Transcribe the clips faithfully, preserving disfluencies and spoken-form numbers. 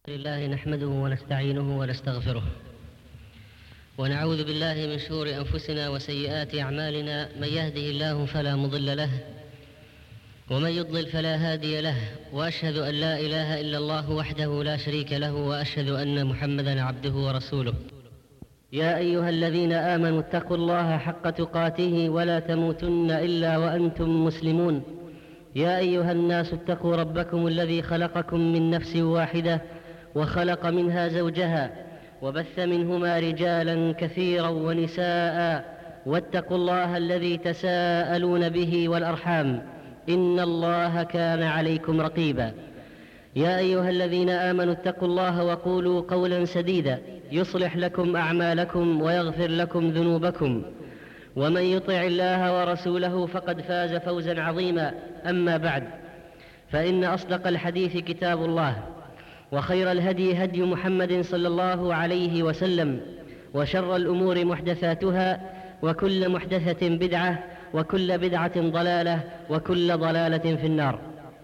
لله نحمده ونستعينه ونستغفره ونعوذ بالله من شرور أنفسنا وسيئات أعمالنا. من يهده الله فلا مضل له ومن يضلل فلا هادي له، وأشهد أن لا إله إلا الله وحده لا شريك له، وأشهد أن محمدًا عبده ورسوله. يا أيها الذين آمنوا اتقوا الله حق تقاته ولا تموتن إلا وأنتم مسلمون. يا أيها الناس اتقوا ربكم الذي خلقكم من نفس واحدة وخلق منها زوجها وبث منهما رجالا كثيرا ونساء، واتقوا الله الذي تساءلون به والأرحام إن الله كان عليكم رقيبا. يا أيها الذين آمنوا اتقوا الله وقولوا قولا سديدا يصلح لكم أعمالكم ويغفر لكم ذنوبكم، ومن يطع الله ورسوله فقد فاز فوزا عظيما. أما بعد، فإن أصدق الحديث كتاب الله، وخير الهدي هدي محمد صلى الله عليه وسلم، وشر الأمور محدثاتها، وكل محدثة بدعة، وكل بدعة ضلالة، وكل ضلالة في النار.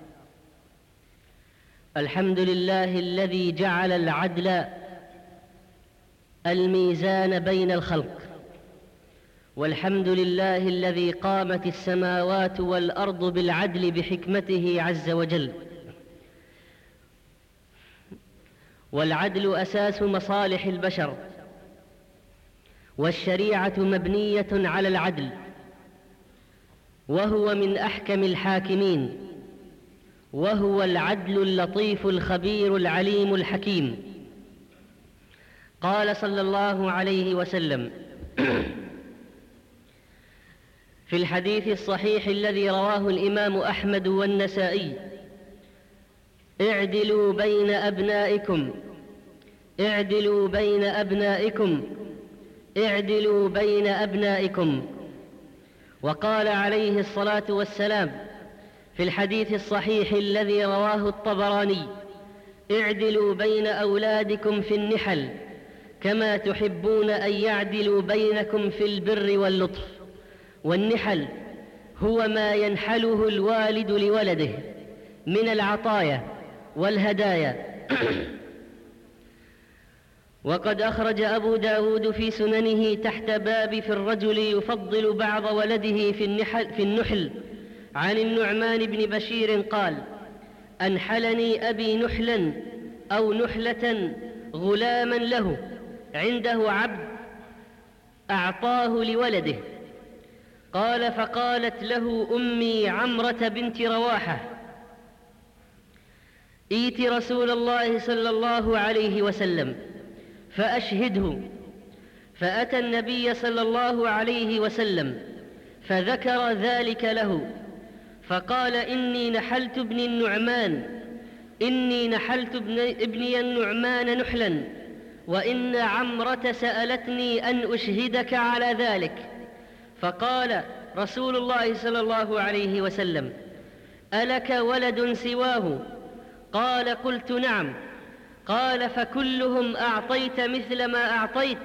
الحمد لله الذي جعل العدل الميزان بين الخلق، والحمد لله الذي قامت السماوات والأرض بالعدل بحكمته عز وجل. والعدل أساس مصالح البشر، والشريعة مبنية على العدل، وهو من أحكم الحاكمين، وهو العدل اللطيف الخبير العليم الحكيم. قال صلى الله عليه وسلم في الحديث الصحيح الذي رواه الإمام أحمد والنسائي: اعدلوا بين أبنائكم اعدلوا بين أبنائكم اعدلوا بين أبنائكم. وقال عليه الصلاة والسلام في الحديث الصحيح الذي رواه الطبراني: اعدلوا بين أولادكم في النحل كما تحبون أن يعدلوا بينكم في البر واللطف. والنحل هو ما ينحله الوالد لولده من العطايا والهدايا. وقد أخرج أبو داود في سننه تحت باب في الرجل يفضل بعض ولده في النحل, في النحل عن النعمان بن بشير قال: أنحلني أبي نحلا أو نحلة غلاما له عنده عبد أعطاه لولده. قال: فقالت له أمي عمرة بنت رواحة: ائت رسول الله صلى الله عليه وسلم فأشهده. فأتى النبي صلى الله عليه وسلم فذكر ذلك له، فقال: إني نحلت ابن النعمان إني نحلت ابني النعمان نحلا، وإن عمرة سألتني أن أشهدك على ذلك. فقال رسول الله صلى الله عليه وسلم: ألك ولد سواه؟ قال: قلت نعم. قال: فكلهم أعطيت مثل ما أعطيت؟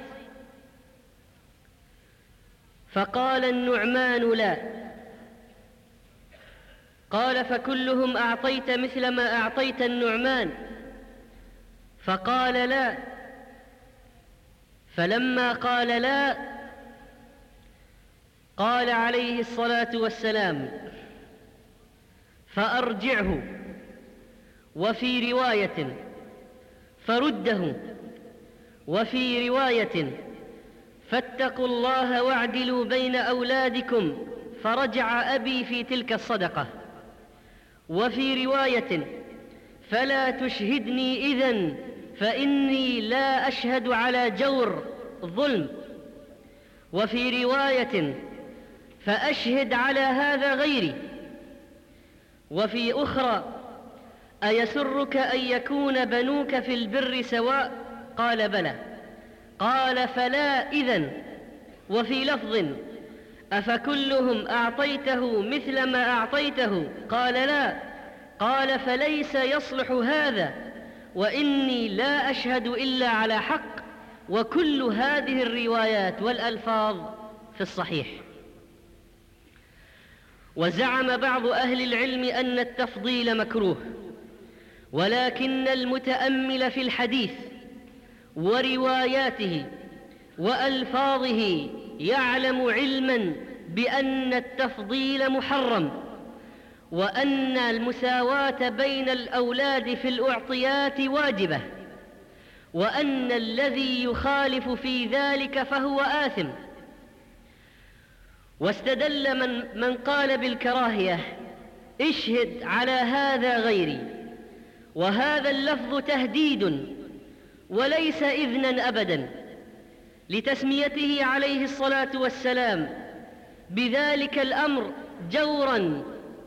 فقال النعمان: لا. قال: فكلهم أعطيت مثل ما أعطيت النعمان؟ فقال: لا. فلما قال لا، قال عليه الصلاة والسلام: فأرجعه. وفي رواية: فرده. وفي رواية: فاتقوا الله واعدلوا بين أولادكم. فرجع أبي في تلك الصدقة. وفي رواية: فلا تشهدني إذن فإني لا أشهد على جور ظلم. وفي رواية: فأشهد على هذا غيري. وفي أخرى: أيسرك أن يكون بنوك في البر سواء؟ قال: بلى. قال: فلا إذن. وفي لفظ: أفكلهم أعطيته مثل ما أعطيته؟ قال: لا. قال: فليس يصلح هذا، وإني لا أشهد إلا على حق. وكل هذه الروايات والألفاظ في الصحيح. وزعم بعض أهل العلم أن التفضيل مكروه، ولكن المتأمل في الحديث ورواياته وألفاظه يعلم علما بأن التفضيل محرم، وأن المساواة بين الأولاد في الأعطيات واجبة، وأن الذي يخالف في ذلك فهو آثم. واستدل من, من قال بالكراهية: اشهد على هذا غيري، وهذا اللفظ تهديد وليس إذنا أبدا، لتسميته عليه الصلاة والسلام بذلك الأمر جورا.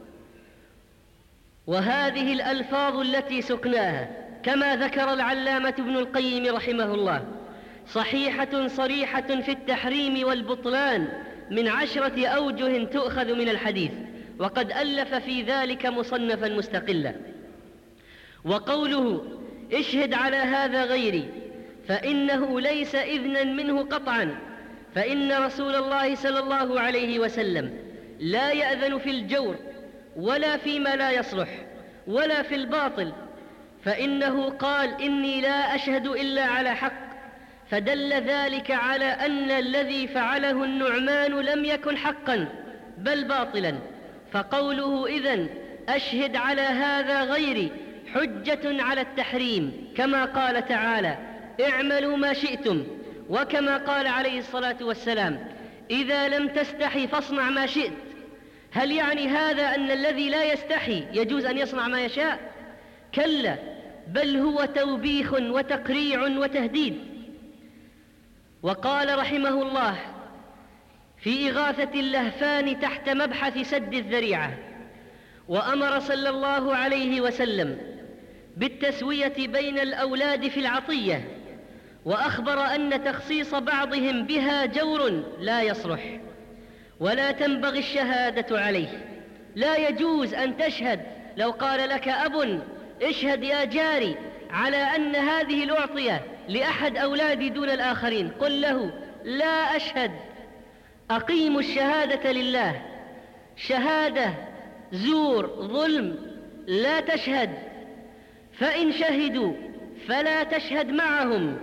وهذه الألفاظ التي سقناها كما ذكر العلامة ابن القيم رحمه الله صحيحة صريحة في التحريم والبطلان من عشرة أوجه تؤخذ من الحديث، وقد ألف في ذلك مصنفا مستقلا. وقوله اشهد على هذا غيري فإنه ليس إذنا منه قطعا، فإن رسول الله صلى الله عليه وسلم لا يأذن في الجور ولا فيما لا يصلح ولا في الباطل، فإنه قال: إني لا أشهد إلا على حق، فدل ذلك على أن الذي فعله النعمان لم يكن حقا بل باطلا. فقوله إذن أشهد على هذا غيري حجة على التحريم، كما قال تعالى: اعملوا ما شئتم، وكما قال عليه الصلاة والسلام: إذا لم تستحي فاصنع ما شئت. هل يعني هذا أن الذي لا يستحي يجوز أن يصنع ما يشاء؟ كلا، بل هو توبيخ وتقريع وتهديد. وقال رحمه الله في إغاثة اللهفان تحت مبحث سد الذريعة: وأمر صلى الله عليه وسلم بالتسوية بين الأولاد في العطية، وأخبر أن تخصيص بعضهم بها جور لا يصلح ولا تنبغي الشهادة عليه. لا يجوز أن تشهد، لو قال لك أب: اشهد يا جاري على أن هذه الأعطية لأحد أولادي دون الآخرين، قل له: لا أشهد. أقيموا الشهادة لله. شهادة زور ظلم، لا تشهد. فإن شهدوا فلا تشهد معهم.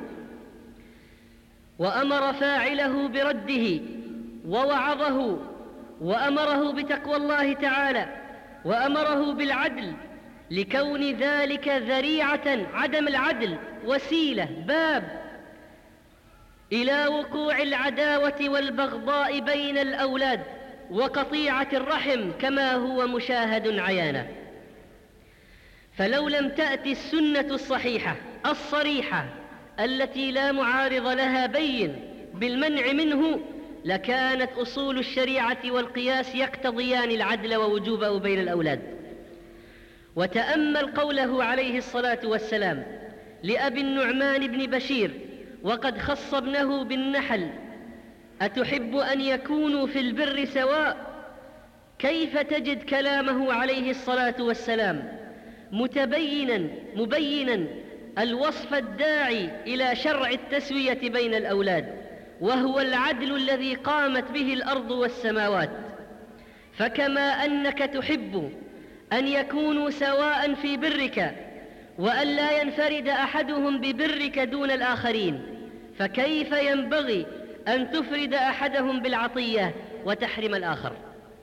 وأمر فاعله برده ووعظه، وأمره بتقوى الله تعالى، وأمره بالعدل، لكون ذلك ذريعة، عدم العدل وسيلة، باب إلى وقوع العداوة والبغضاء بين الأولاد وقطيعة الرحم، كما هو مشاهد عيانا. فلو لم تأتي السنة الصحيحة الصريحة التي لا معارض لها بين بالمنع منه، لكانت أصول الشريعة والقياس يقتضيان العدل ووجوبه بين الأولاد. وتأمل قوله عليه الصلاة والسلام لأبي النعمان بن بشير وقد خص ابنه بالنحل: أتحب أن يكونوا في البر سواء؟ كيف تجد كلامه عليه الصلاة والسلام متبينا مبينا الوصف الداعي إلى شرع التسوية بين الأولاد، وهو العدل الذي قامت به الأرض والسماوات. فكما أنك تحب أن يكونوا سواء في برك وأن لا ينفرد أحدهم ببرك دون الآخرين، فكيف ينبغي أن تفرد أحدهم بالعطية وتحرم الآخر؟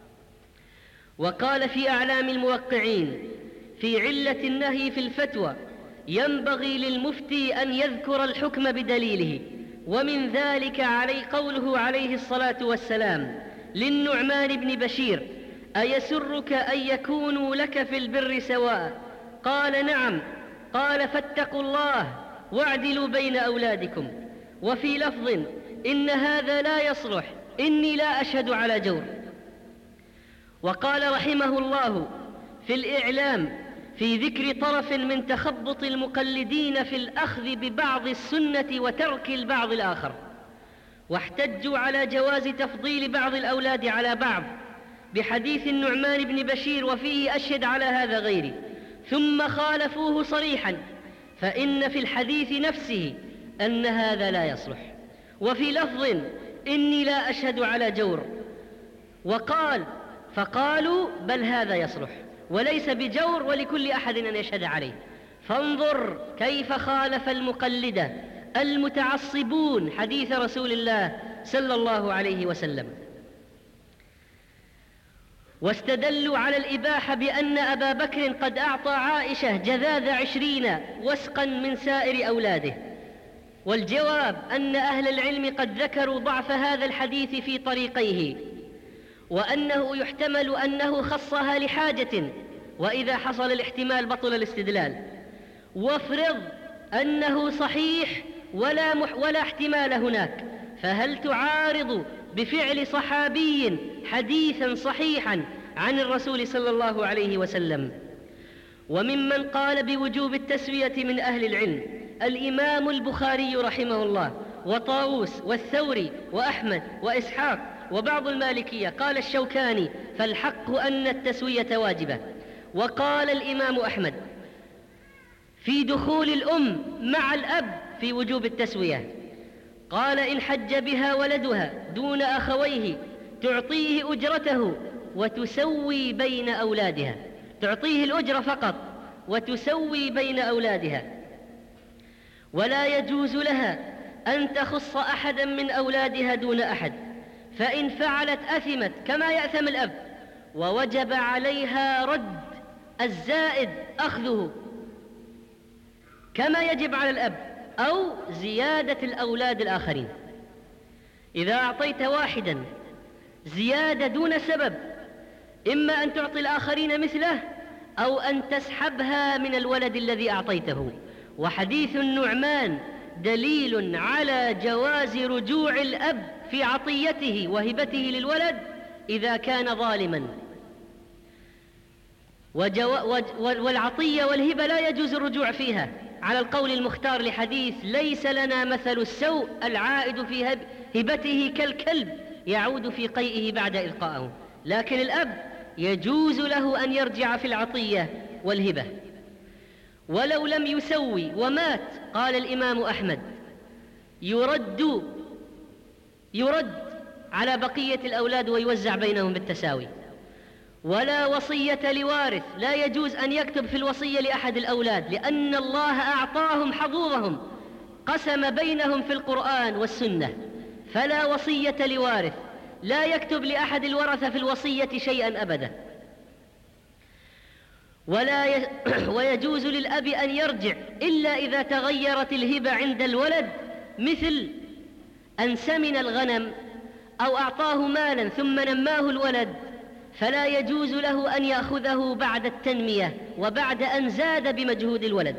وقال في أعلام الموقعين في علة النهي في الفتوى: ينبغي للمفتي أن يذكر الحكم بدليله. ومن ذلك علي قوله عليه الصلاة والسلام للنعمان بن بشير: أيسرك أن يكونوا لك في البر سواء؟ قال: نعم. قال: فاتقوا الله واعدلوا بين أولادكم. وفي لفظ: إن هذا لا يصلح، إني لا أشهد على جور. وقال رحمه الله في الإعلام في ذكر طرف من تخبط المقلدين في الأخذ ببعض السنة وترك البعض الآخر، واحتجوا على جواز تفضيل بعض الأولاد على بعض بحديث النعمان بن بشير وفيه: أشهد على هذا غيري، ثم خالفوه صريحا، فإن في الحديث نفسه أن هذا لا يصلح، وفي لفظ: إني لا أشهد على جور. وقال فقالوا: بل هذا يصلح وليس بجور، ولكل أحد أن يشهد عليه. فانظر كيف خالف المقلدة المتعصبون حديث رسول الله صلى الله عليه وسلم. واستدلوا على الإباحة بأن أبا بكر قد أعطى عائشة جذاذ عشرين وسقا من سائر أولاده. والجواب أن أهل العلم قد ذكروا ضعف هذا الحديث في طريقيه، وأنه يحتمل أنه خصها لحاجة، وإذا حصل الاحتمال بطل الاستدلال. وافرض أنه صحيح ولا, مح ولا احتمال هناك، فهل تعارض بفعل صحابي حديثا صحيحا عن الرسول صلى الله عليه وسلم؟ وممن قال بوجوب التسوية من أهل العلم الإمام البخاري رحمه الله، وطاووس والثوري وأحمد وإسحاق وبعض المالكية. قال الشوكاني: فالحق أن التسوية واجبة. وقال الإمام أحمد في دخول الأم مع الأب في وجوب التسوية، قال: إن حج بها ولدها دون أخويه تعطيه أجرته وتسوي بين أولادها، تعطيه الأجرة فقط وتسوي بين أولادها، ولا يجوز لها أن تخص أحدا من أولادها دون أحد، فإن فعلت أثمت كما يأثم الأب، ووجب عليها رد الزائد أخذه كما يجب على الأب، أو زيادة الأولاد الآخرين. إذا أعطيت واحدا زيادة دون سبب، إما أن تعطي الآخرين مثله أو أن تسحبها من الولد الذي أعطيته. وحديث النعمان دليل على جواز رجوع الأب في عطيته وهبته للولد إذا كان ظالما. وجو... والعطية والهبة لا يجوز الرجوع فيها على القول المختار لحديث: ليس لنا مثل السوء العائد في هب... هبته كالكلب يعود في قيئه بعد إلقائه. لكن الأب يجوز له أن يرجع في العطية والهبة ولو لم يسوي ومات. قال الإمام أحمد: يرد يرد على بقية الأولاد ويوزع بينهم بالتساوي. ولا وصية لوارث، لا يجوز أن يكتب في الوصية لأحد الأولاد، لأن الله أعطاهم حظوظهم، قسم بينهم في القرآن والسنة. فلا وصية لوارث، لا يكتب لأحد الورثة في الوصية شيئا أبدا. ولا ي... ويجوز للأب أن يرجع إلا إذا تغيرت الهبة عند الولد، مثل أن سمن الغنم أو أعطاه مالا ثم نماه الولد، فلا يجوز له أن يأخذه بعد التنمية وبعد أن زاد بمجهود الولد.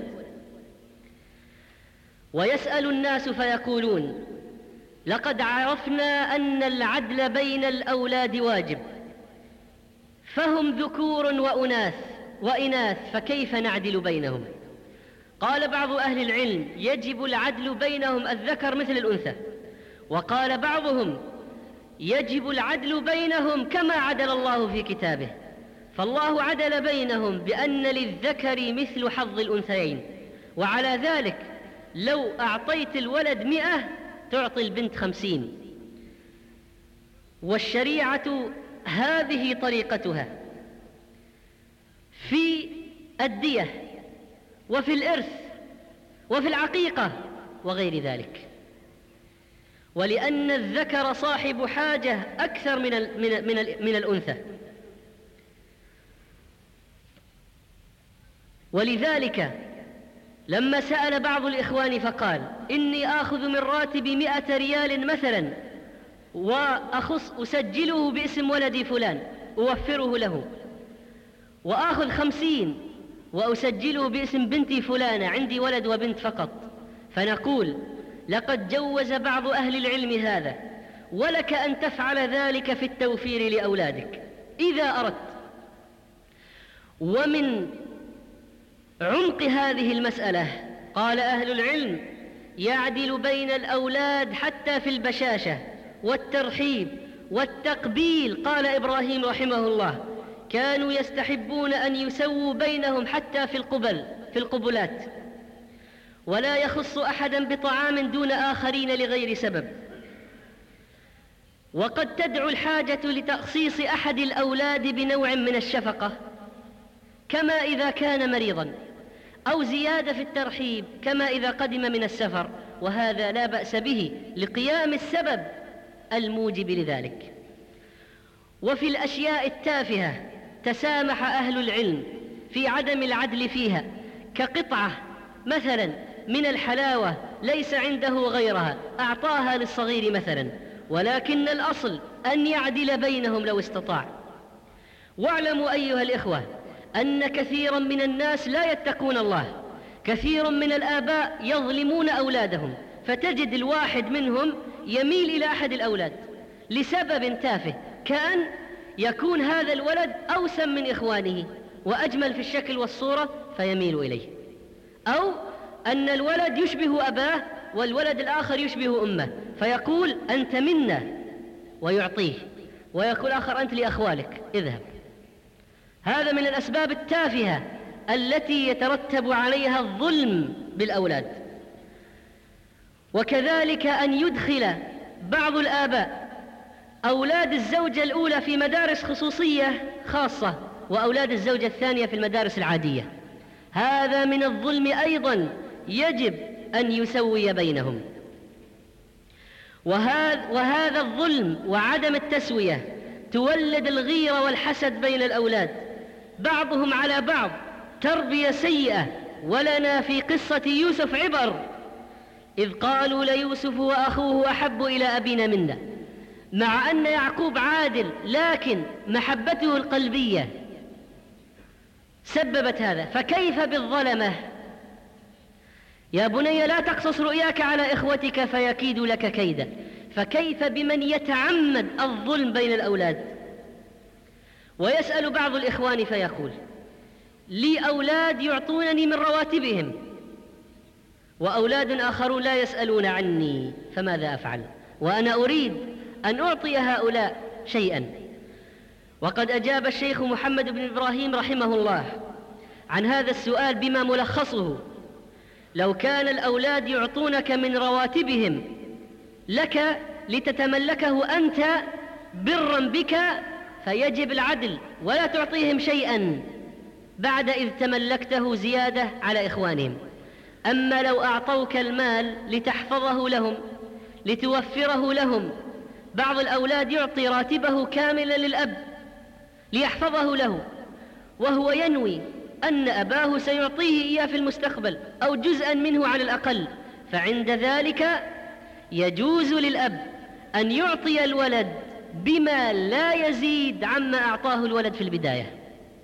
ويسأل الناس فيقولون: لقد عرفنا أن العدل بين الأولاد واجب، فهم ذكور وأناث وإناث، فكيف نعدل بينهم؟ قال بعض أهل العلم: يجب العدل بينهم، الذكر مثل الأنثى. وقال بعضهم: يجب العدل بينهم كما عدل الله في كتابه، فالله عدل بينهم بأن للذكر مثل حظ الأنثيين. وعلى ذلك لو أعطيت الولد مئة تعطي البنت خمسين. والشريعة هذه طريقتها في الدية وفي الإرث وفي العقيقة وغير ذلك. ولأن الذكر صاحب حاجة أكثر من ال من ال من, ال من الأنثى، ولذلك لما سأل بعض الإخوان فقال: إني آخذ من راتبي مئة ريال مثلا، وأخص أسجله باسم ولدي فلان أوفره له، وآخذ خمسين وأسجله باسم بنتي فلانة، عندي ولد وبنت فقط، فنقول: لقد جوز بعض أهل العلم هذا، ولك أن تفعل ذلك في التوفير لأولادك إذا أردت. ومن عمق هذه المسألة قال أهل العلم: يعدل بين الأولاد حتى في البشاشة والترحيب والتقبيل. قال إبراهيم رحمه الله: كانوا يستحبون أن يسووا بينهم حتى في القبل في القبلات، ولا يخص أحدا بطعام دون آخرين لغير سبب. وقد تدعو الحاجة لتخصيص أحد الأولاد بنوع من الشفقة، كما إذا كان مريضا أو زيادة في الترحيب كما إذا قدم من السفر، وهذا لا بأس به لقيام السبب الموجب لذلك. وفي الأشياء التافهة تسامح أهل العلم في عدم العدل فيها، كقطعة مثلا من الحلاوة ليس عنده غيرها أعطاها للصغير مثلا، ولكن الأصل أن يعدل بينهم لو استطاع. واعلموا أيها الإخوة أن كثيرا من الناس لا يتقون الله، كثير من الآباء يظلمون أولادهم، فتجد الواحد منهم يميل إلى أحد الأولاد لسبب تافه، كأن يكون هذا الولد أوسم من إخوانه وأجمل في الشكل والصورة فيميل إليه، أو أن الولد يشبه أباه والولد الآخر يشبه أمه فيقول أنت منا ويعطيه، ويقول آخر أنت لأخوالك اذهب. هذا من الأسباب التافهة التي يترتب عليها الظلم بالأولاد. وكذلك أن يدخل بعض الآباء أولاد الزوجة الأولى في مدارس خصوصية خاصة وأولاد الزوجة الثانية في المدارس العادية، هذا من الظلم أيضا، يجب أن يسوي بينهم. وهذا, وهذا الظلم وعدم التسوية تولد الغيرة والحسد بين الأولاد بعضهم على بعض، تربية سيئة. ولنا في قصة يوسف عبر، إذ قالوا ليوسف وأخوه أحب إلى أبينا منا، مع أن يعقوب عادل لكن محبته القلبية سببت هذا. فكيف بالظلمة؟ يا بني لا تقصص رؤياك على إخوتك فيكيدوا لك كيدا. فكيف بمن يتعمد الظلم بين الأولاد؟ ويسأل بعض الإخوان فيقول لي أولاد يعطونني من رواتبهم وأولاد آخرون لا يسألون عني، فماذا أفعل وأنا أريد أن أعطي هؤلاء شيئا؟ وقد أجاب الشيخ محمد بن إبراهيم رحمه الله عن هذا السؤال بما ملخصه: لو كان الأولاد يعطونك من رواتبهم لك لتتملكه أنت برا بك فيجب العدل ولا تعطيهم شيئا بعد إذ تملكته زيادة على إخوانهم. أما لو أعطوك المال لتحفظه لهم لتوفره لهم، بعض الأولاد يعطي راتبه كاملا للأب ليحفظه له وهو ينوي أن أباه سيعطيه إياه في المستقبل أو جزءا منه على الأقل، فعند ذلك يجوز للأب أن يعطي الولد بما لا يزيد عما أعطاه الولد في البداية.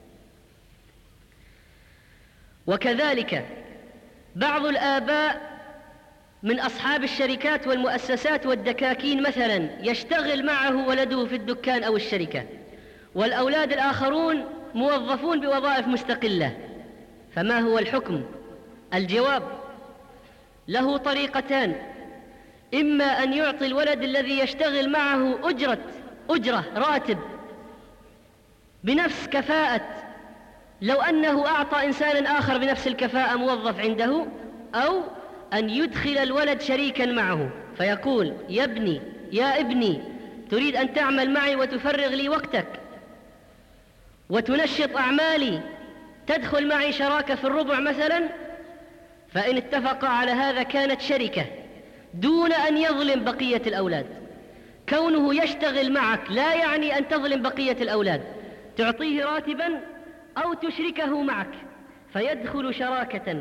وكذلك بعض الآباء من أصحاب الشركات والمؤسسات والدكاكين مثلا يشتغل معه ولده في الدكان أو الشركة، والأولاد الآخرون موظفون بوظائف مستقلة، فما هو الحكم؟ الجواب له طريقتان: إما أن يعطي الولد الذي يشتغل معه أجرة أجرة راتب بنفس كفاءة لو أنه أعطى إنسانا آخر بنفس الكفاءة موظف عنده، أو أن يدخل الولد شريكا معه فيقول يا ابني يا ابني تريد أن تعمل معي وتفرغ لي وقتك وتنشط أعمالي، تدخل معي شراكة في الربع مثلا. فإن اتفق على هذا كانت شركة دون أن يظلم بقية الأولاد. كونه يشتغل معك لا يعني أن تظلم بقية الأولاد، تعطيه راتبا أو تشركه معك فيدخل شراكة.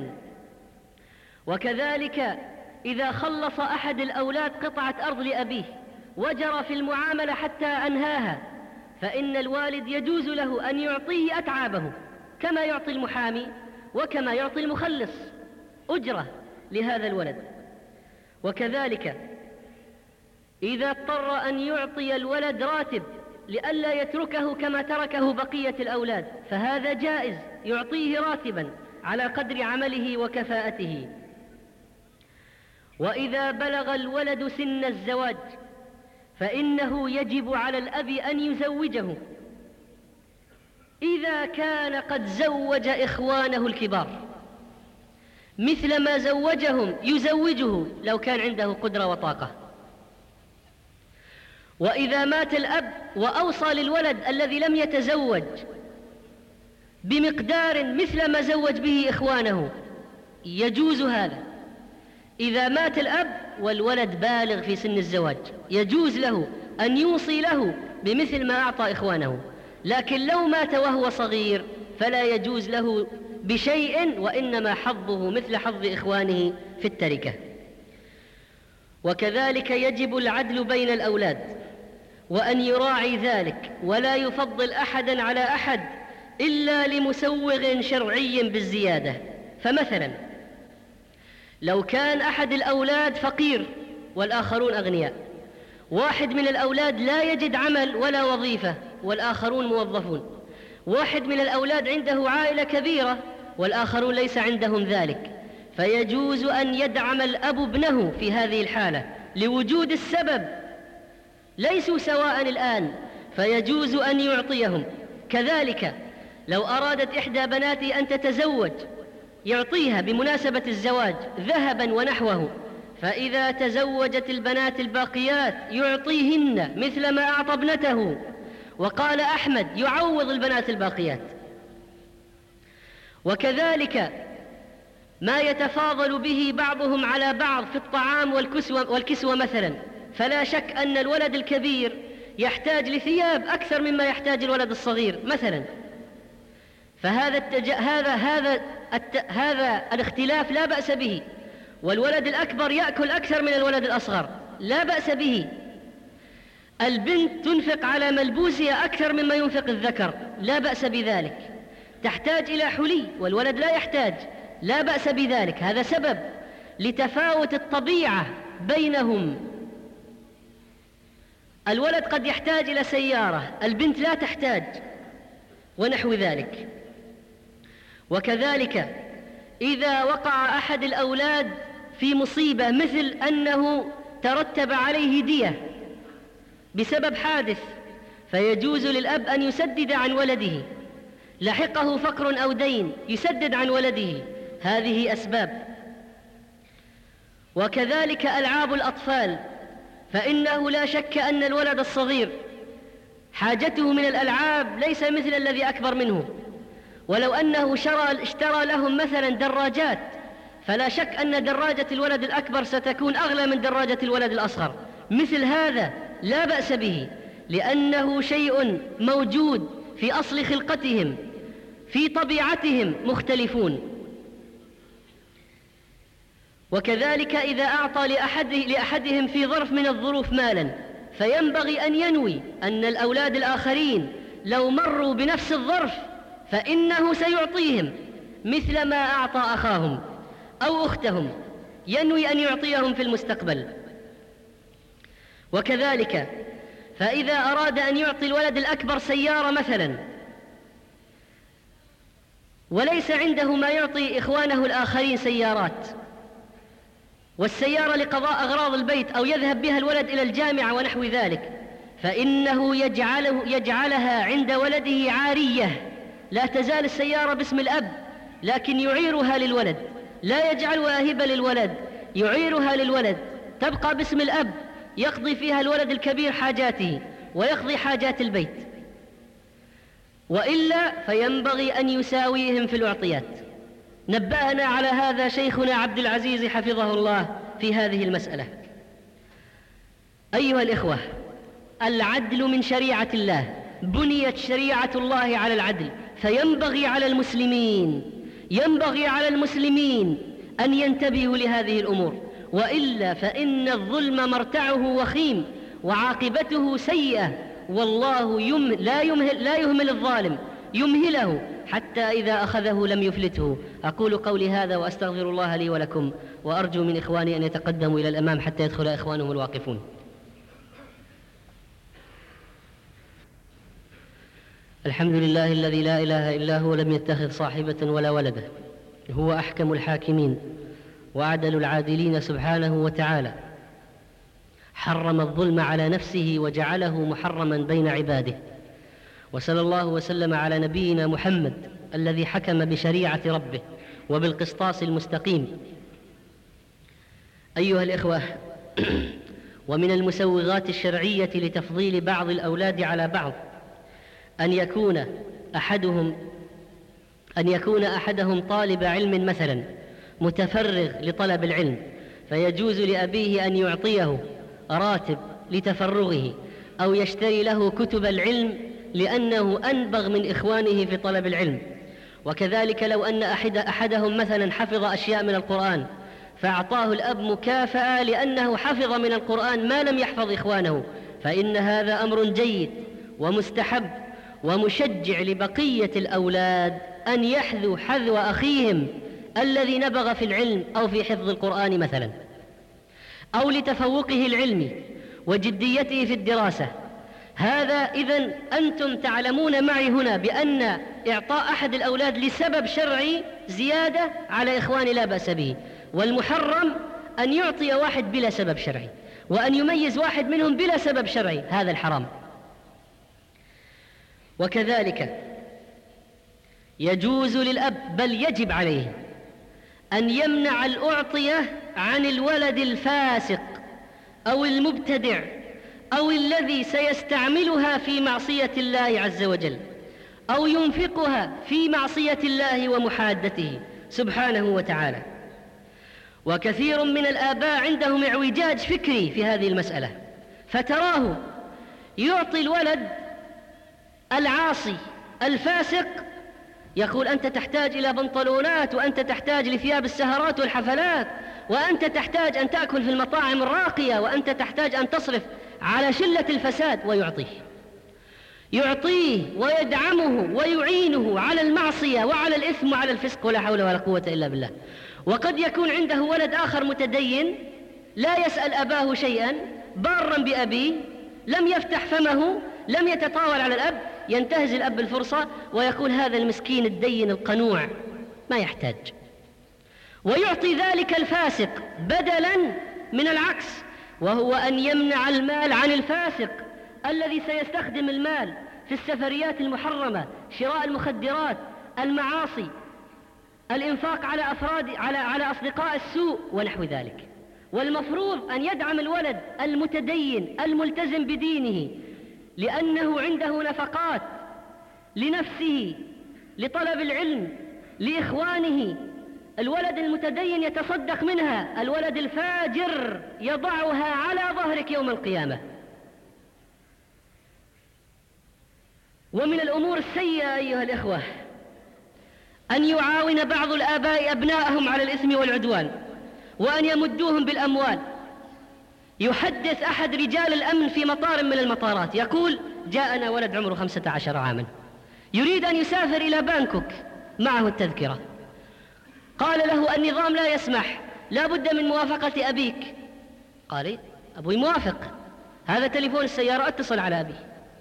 وكذلك إذا خلص أحد الأولاد قطعة أرض لأبيه وجرى في المعاملة حتى أنهاها، فإن الوالد يجوز له أن يعطيه أتعابه كما يعطي المحامي وكما يعطي المخلص أجرة لهذا الولد. وكذلك إذا اضطر أن يعطي الولد راتب لئلا يتركه كما تركه بقية الأولاد فهذا جائز، يعطيه راتبا على قدر عمله وكفاءته. وإذا بلغ الولد سن الزواج فإنه يجب على الأب أن يزوجه إذا كان قد زوج إخوانه الكبار، مثل ما زوجهم يزوجه لو كان عنده قدرة وطاقة. وإذا مات الأب وأوصى للولد الذي لم يتزوج بمقدار مثل ما زوج به إخوانه يجوز هذا إذا مات الأب والولد بالغ في سن الزواج، يجوز له أن يوصي له بمثل ما أعطى إخوانه، لكن لو مات وهو صغير فلا يجوز له بشيء، وإنما حظه مثل حظ إخوانه في التركة. وكذلك يجب العدل بين الأولاد، وأن يراعي ذلك ولا يفضل أحدا على أحد إلا لمسوغ شرعي بالزيادة. فمثلا لو كان أحد الأولاد فقير والآخرون أغنياء، واحد من الأولاد لا يجد عمل ولا وظيفة والآخرون موظفون، واحد من الأولاد عنده عائلة كبيرة والآخرون ليس عندهم ذلك، فيجوز أن يدعم الأب ابنه في هذه الحالة لوجود السبب، ليسوا سواء الآن، فيجوز أن يعطيهم. كذلك لو أرادت إحدى بناته أن تتزوج يعطيها بمناسبة الزواج ذهبا ونحوه، فإذا تزوجت البنات الباقيات يعطيهن مثل ما أعطى ابنته. وقال أحمد يعوض البنات الباقيات. وكذلك ما يتفاضل به بعضهم على بعض في الطعام والكسوة, والكسوة مثلا، فلا شك أن الولد الكبير يحتاج لثياب أكثر مما يحتاج الولد الصغير مثلا، فهذا التج... هذا هذا الت... هذا الاختلاف لا بأس به، والولد الأكبر يأكل أكثر من الولد الأصغر لا بأس به. البنت تنفق على ملبوسها أكثر مما ينفق الذكر لا بأس بذلك، تحتاج إلى حلي والولد لا يحتاج لا بأس بذلك، هذا سبب لتفاوت الطبيعة بينهم. الولد قد يحتاج إلى سيارة، البنت لا تحتاج، ونحو ذلك. وكذلك إذا وقع أحد الأولاد في مصيبة مثل أنه ترتب عليه دية بسبب حادث، فيجوز للأب أن يسدد عن ولده، لحقه فقر أو دين يسدد عن ولده، هذه أسباب. وكذلك ألعاب الأطفال، فإنه لا شك أن الولد الصغير حاجته من الألعاب ليس مثل الذي أكبر منه، ولو أنه شرى اشترى لهم مثلا دراجات فلا شك أن دراجة الولد الأكبر ستكون أغلى من دراجة الولد الأصغر، مثل هذا لا بأس به لأنه شيء موجود في أصل خلقتهم، في طبيعتهم مختلفون. وكذلك إذا أعطى لأحد لأحدهم في ظرف من الظروف مالا، فينبغي أن ينوي أن الأولاد الآخرين لو مروا بنفس الظرف فإنه سيعطيهم مثل ما أعطى أخاهم أو أختهم، ينوي أن يعطيهم في المستقبل. وكذلك فإذا أراد أن يعطي الولد الأكبر سيارة مثلا وليس عنده ما يعطي إخوانه الآخرين سيارات، والسيارة لقضاء أغراض البيت أو يذهب بها الولد إلى الجامعة ونحو ذلك، فإنه يجعله يجعلها عند ولده عارية، لا تزال السيارة باسم الأب لكن يعيرها للولد، لا يجعلها هبة للولد، يعيرها للولد، تبقى باسم الأب، يقضي فيها الولد الكبير حاجاته ويقضي حاجات البيت، وإلا فينبغي أن يساويهم في الأعطيات. نبأنا على هذا شيخنا عبد العزيز حفظه الله في هذه المسألة. أيها الإخوة، العدل من شريعة الله، بنيت شريعة الله على العدل، فينبغي على المسلمين ينبغي على المسلمين أن ينتبهوا لهذه الأمور، وإلا فإن الظلم مرتعه وخيم وعاقبته سيئة، والله يمهل لا, يمهل لا يهمل الظالم، يمهله حتى إذا أخذه لم يفلته. أقول قولي هذا وأستغفر الله لي ولكم، وأرجو من إخواني أن يتقدموا إلى الأمام حتى يدخل إخوانهم الواقفون. الحمد لله الذي لا إله إلا هو، لم يتخذ صاحبة ولا ولدا، هو أحكم الحاكمين وأعدل العادلين سبحانه وتعالى، حرم الظلم على نفسه وجعله محرما بين عباده، وصلى الله وسلم على نبينا محمد الذي حكم بشريعة ربه وبالقسطاس المستقيم. أيها الإخوة، ومن المسوغات الشرعية لتفضيل بعض الأولاد على بعض أن يكون أحدهم أن يكون أحدهم طالب علم مثلا، متفرغ لطلب العلم، فيجوز لأبيه أن يعطيه راتب لتفرغه أو يشتري له كتب العلم لأنه أنبغ من إخوانه في طلب العلم. وكذلك لو أن أحد أحدهم مثلا حفظ أشياء من القرآن فأعطاه الأب مكافأة لأنه حفظ من القرآن ما لم يحفظ إخوانه، فإن هذا أمر جيد ومستحب ومشجع لبقية الأولاد أن يحذوا حذو أخيهم الذي نبغ في العلم أو في حفظ القرآن مثلا، أو لتفوقه العلمي وجديته في الدراسة. هذا إذن أنتم تعلمون معي هنا بأن إعطاء أحد الأولاد لسبب شرعي زيادة على إخوان لا بأس به، والمحرم أن يعطي واحد بلا سبب شرعي وأن يميز واحد منهم بلا سبب شرعي، هذا الحرام. وكذلك يجوز للأب بل يجب عليه أن يمنع الأعطية عن الولد الفاسق أو المبتدع أو الذي سيستعملها في معصية الله عز وجل أو ينفقها في معصية الله ومحادته سبحانه وتعالى. وكثير من الآباء عندهم اعوجاج فكري في هذه المسألة، فتراه يعطي الولد العاصي الفاسق، يقول أنت تحتاج إلى بنطلونات، وأنت تحتاج لثياب السهرات والحفلات، وأنت تحتاج أن تأكل في المطاعم الراقية، وأنت تحتاج أن تصرف على شلة الفساد، ويعطيه يعطيه ويدعمه ويعينه على المعصية وعلى الإثم وعلى الفسق، ولا حول ولا قوة إلا بالله. وقد يكون عنده ولد آخر متدين لا يسأل أباه شيئا، بارا بأبيه، لم يفتح فمه، لم يتطاول على الأب، ينتهز الأب الفرصة ويقول هذا المسكين الدين القنوع ما يحتاج، ويعطي ذلك الفاسق بدلا من العكس، وهو أن يمنع المال عن الفاسق الذي سيستخدم المال في السفريات المحرمة، شراء المخدرات، المعاصي، الإنفاق على أفراد على على أصدقاء السوء ونحو ذلك. والمفروض أن يدعم الولد المتدين الملتزم بدينه لأنه عنده نفقات لنفسه، لطلب العلم، لإخوانه. الولد المتدين يتصدق منها، الولد الفاجر يضعها على ظهرك يوم القيامة. ومن الأمور السيئة أيها الإخوة أن يعاون بعض الآباء أبناءهم على الإثم والعدوان وأن يمدوهم بالأموال. يحدث أحد رجال الأمن في مطار من المطارات يقول جاءنا ولد عمره خمسة عشر عاما يريد أن يسافر إلى بانكوك معه التذكرة، قال له النظام لا يسمح، لا بد من موافقة أبيك. قال أبوي موافق، هذا تليفون السيارة، اتصل على أبيه.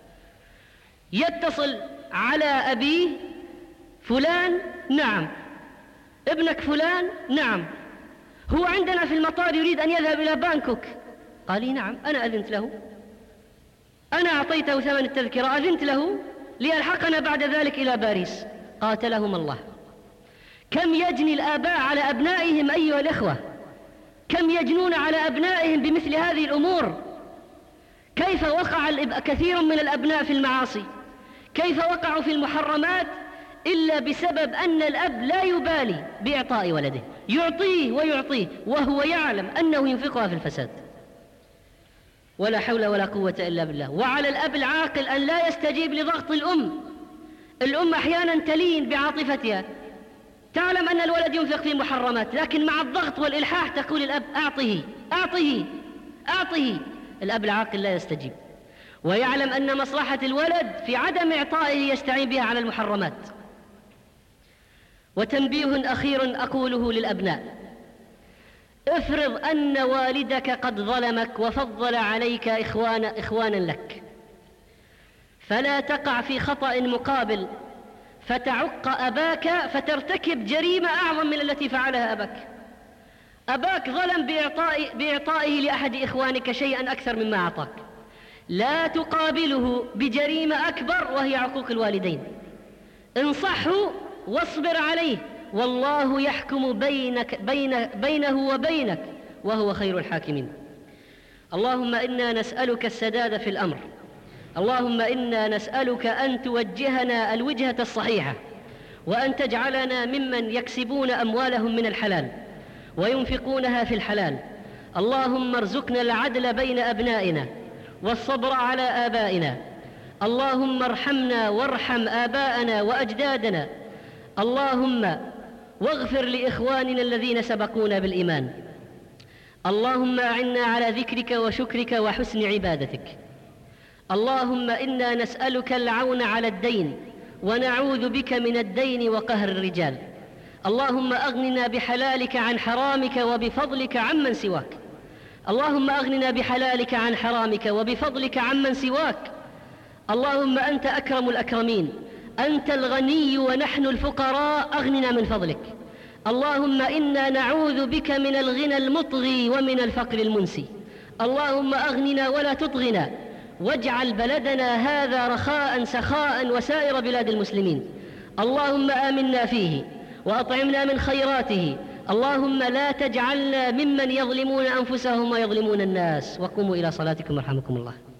يتصل على أبيه، فلان نعم، ابنك فلان نعم، هو عندنا في المطار يريد أن يذهب إلى بانكوك. قال لي نعم، أنا أذنت له، أنا أعطيته ثمن التذكرة، أذنت له ليلحقنا بعد ذلك إلى باريس. قاتلهم الله. كم يجني الآباء على أبنائهم أيها الإخوة، كم يجنون على أبنائهم بمثل هذه الأمور. كيف وقع كثير من الأبناء في المعاصي، كيف وقعوا في المحرمات إلا بسبب أن الأب لا يبالي بإعطاء ولده، يعطيه ويعطيه وهو يعلم أنه ينفقها في الفساد. ولا حول ولا قوة إلا بالله. وعلى الأب العاقل أن لا يستجيب لضغط الأم. الأم أحيانا تلين بعاطفتها، تعلم أن الولد ينفق في محرمات، لكن مع الضغط والإلحاح تقول الأب أعطه أعطه أعطه. الأب العاقل لا يستجيب، ويعلم أن مصلحة الولد في عدم إعطائه يستعين بها على المحرمات. وتنبيه أخير أقوله للأبناء: افرض أن والدك قد ظلمك وفضل عليك إخوان إخوانا لك، فلا تقع في خطأ مقابل فتعق أباك فترتكب جريمة أعظم من التي فعلها أباك. أباك ظلم بإعطاء بإعطائه لأحد إخوانك شيئا أكثر مما أعطاك، لا تقابله بجريمة أكبر وهي عقوق الوالدين. انصحه واصبر عليه، والله يحكم بينك بين بينه وبينك وهو خير الحاكمين. اللهم إنا نسألك السداد في الأمر، اللهم إنا نسألك أن توجهنا الوجهة الصحيحة، وأن تجعلنا ممن يكسبون أموالهم من الحلال، وينفقونها في الحلال. اللهم ارزقنا العدل بين أبنائنا والصبر على آبائنا. اللهم ارحمنا وارحم آباءنا وأجدادنا. اللهم واغفر لإخواننا الذين سبقونا بالإيمان. اللهم أعنا على ذكرك وشكرك وحسن عبادتك. اللهم إنا نسألك العون على الدين ونعوذ بك من الدين وقهر الرجال. اللهم أغننا بحلالك عن حرامك وبفضلك عمن سواك. اللهم أغننا بحلالك عن حرامك وبفضلك عمن سواك. اللهم أنت أكرم الأكرمين، أنت الغني ونحن الفقراء، أغننا من فضلك. اللهم إنا نعوذ بك من الغنى المطغي ومن الفقر المنسي. اللهم أغننا ولا تطغنا، واجعل بلدنا هذا رخاء سخاء وسائر بلاد المسلمين. اللهم آمنا فيه وأطعمنا من خيراته. اللهم لا تجعلنا ممن يظلمون أنفسهم ويظلمون الناس. وقوموا إلى صلاتكم رحمكم الله.